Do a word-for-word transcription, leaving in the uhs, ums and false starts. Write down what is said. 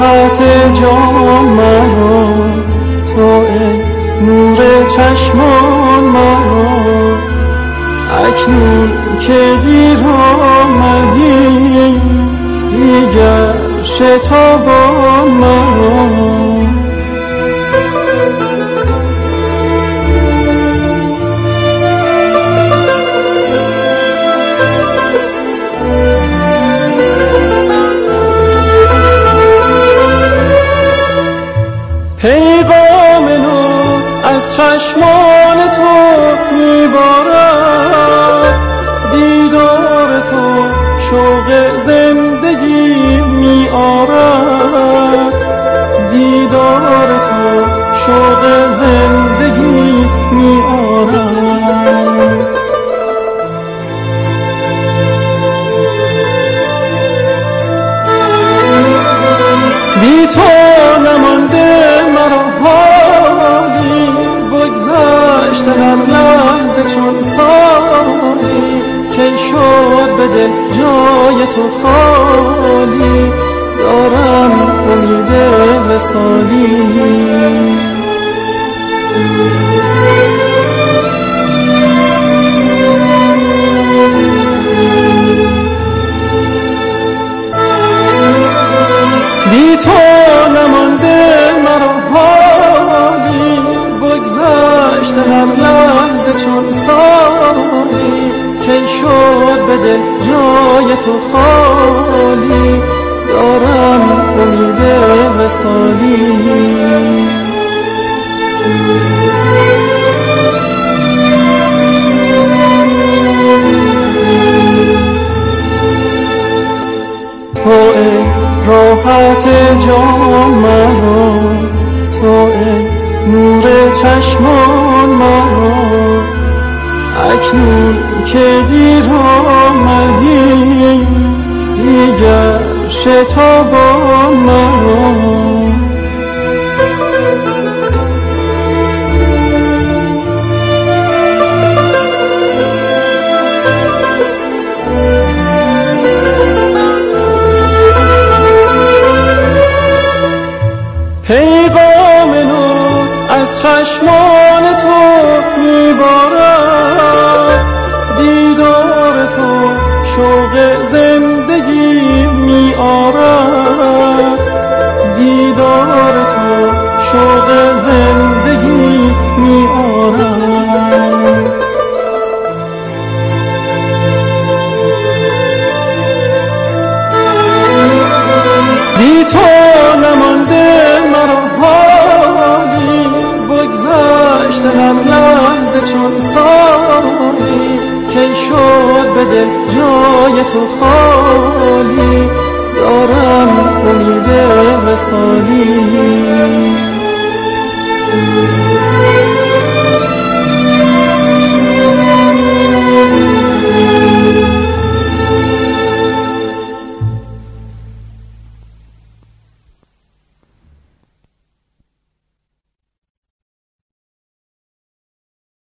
راحت جان مرا، تو ای نور چشمان مرا. اکنون که دیر آمدی دیگر شتابان مرا. پیغام نو از چشمان تو میبارد، دیدار تو شوق زندگی میآرد، دیدار تو شوق زندگی میآرد. بی تو نمانده مرا حالی، بگذشته هر لحظه چون سالی. کی شد به دل جای تو خالی، دارم امید وصالی. بی تو نمانده مرا حالی، بگذشته هر لحظه چون سالی. کی شد به دل جای تو خالی، دارم امید وصالی. تو ای راحت جان مرا، تو ای نور چشمان مرا. اکنون که دیر آمدی دیگر شتابان مرا. پیغام نو از چشمان تو میبارد، دیدار تو شوق زندگی میآرد، دیدار تو شوق زندگی میآرد. بی تو نمانده مرا حالی، بگذشته هر لحظه چون سالی. کی شد به دل جای تو خالی، دارم امید